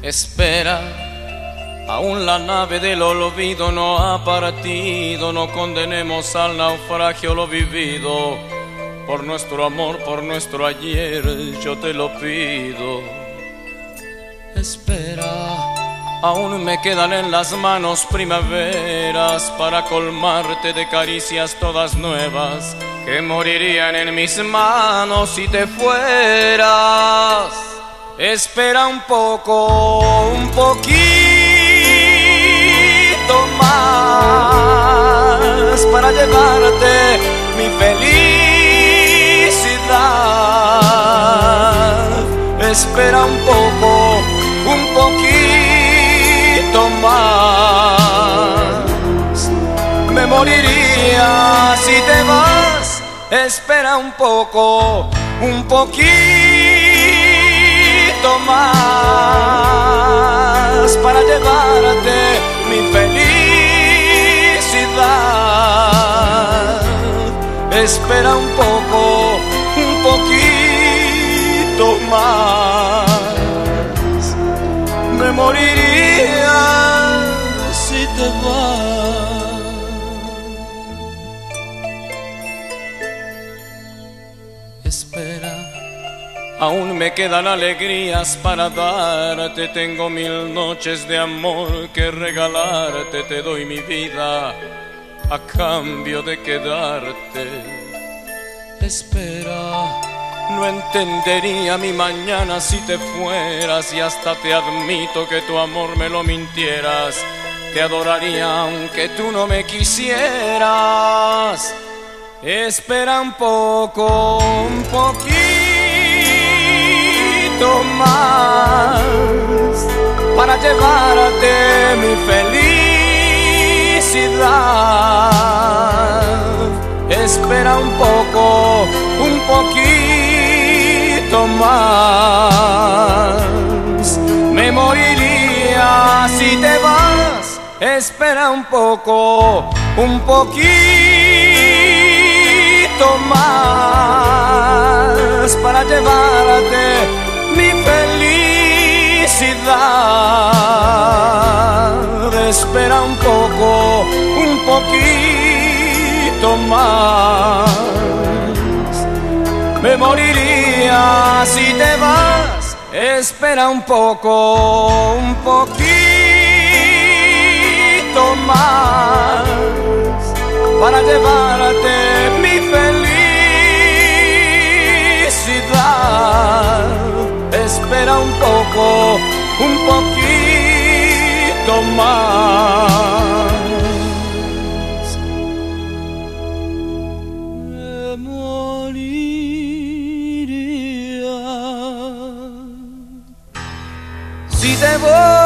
Espera, aún la nave del olvido no ha partido. No condenemos al naufragio lo vivido. Por nuestro amor, por nuestro ayer, yo te lo pido. Espera, aún me quedan en las manos primaveras para colmarte de caricias todas nuevas que morirían en mis manos si te fueras. Espera un poco, un poquito más para llevarte mi felicidad. Espera un poco, un poquito más. Me moriría si te vas. Espera un poco, un poquito más para llevarte mi felicidad. Espera un poco, un poquito más. Me moriría si te vas. Espera, aún me quedan alegrías para darte. Tengo 1000 noches de amor que regalarte. Te doy mi vida a cambio de quedarte. Espera, no entendería mi mañana si te fueras. Y hasta te admito que tu amor me lo mintieras. Te adoraría aunque tú no me quisieras. Espera un poco, un poquito más para llevarte mi felicidad. Espera un poco, un poquito más. Me moriría si te vas. Espera un poco, un poquito más para llevarte mi felicidad. Espera un poco, un poquito más. Me moriría si te vas. Espera un poco, un poquito más para llevarte mi felicidad. Espera un poco, un poquito más. Me moriría si te voy.